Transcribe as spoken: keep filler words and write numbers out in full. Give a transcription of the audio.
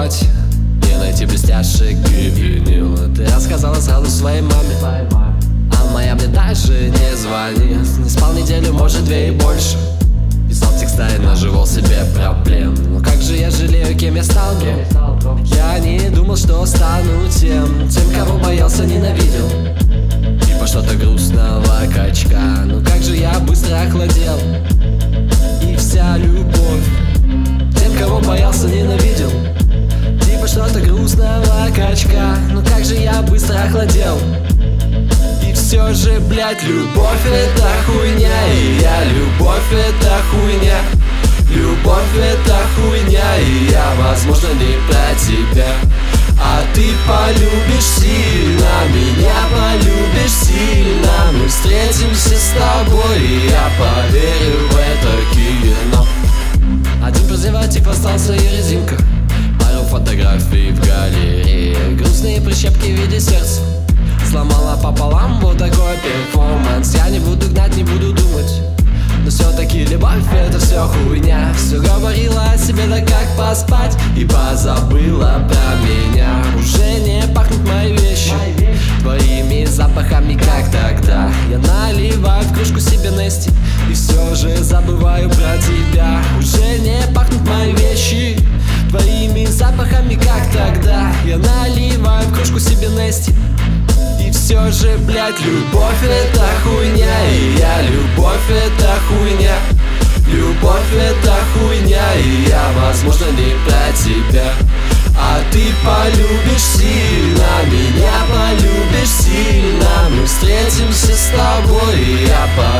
работе не найти блестяшек и винил. Ты рассказала сразу своей маме, а моя мне даже не звонит. Не спал неделю, может две и больше. Писал текста и наживал себе проблем. Но как же я жалею, кем я стал, бро. Я не думал, что стану тем, тем, кого боялся, ненавидел. Типа что-то грустного качка. Ну как же я быстро охладел. И вся любовь тем, кого боялся, ненавидел. Типа что-то грустного качка. Ну как же я быстро охладел. И все же, блять, любовь это хуйня. И я любовь это хуйня. Любовь это хуйня. И я, возможно, не про тебя. А ты полюбишь сильно, меня полюбишь сильно. Мы встретимся с тобой, и я поверю в это кино. Один презерватив остался и резинка. Пару фотографий в галерее. Грустные прищепки в виде сердца. Сломала пополам, вот такой перформанс. Я не буду гнать, не буду думать. Но все-таки любовь это все хуйня. Все говорила о себе, да как поспать. И позабыла про меня. Уже не пахнут мои вещи твоими запахами, как тогда. Я наливаю в кружку себе Нести и все же забываю про тебя. Уже не пахнут мои вещи твоими запахами, как тогда. Я наливаю в кружку себе Нести. И все же, блять, любовь это хуйня. И я любовь это хуйня. Любовь это хуйня. И я, возможно, не про тебя. А ты полюбишь сильно, меня полюбишь сильно. Мы встретимся с тобой, и я поверю.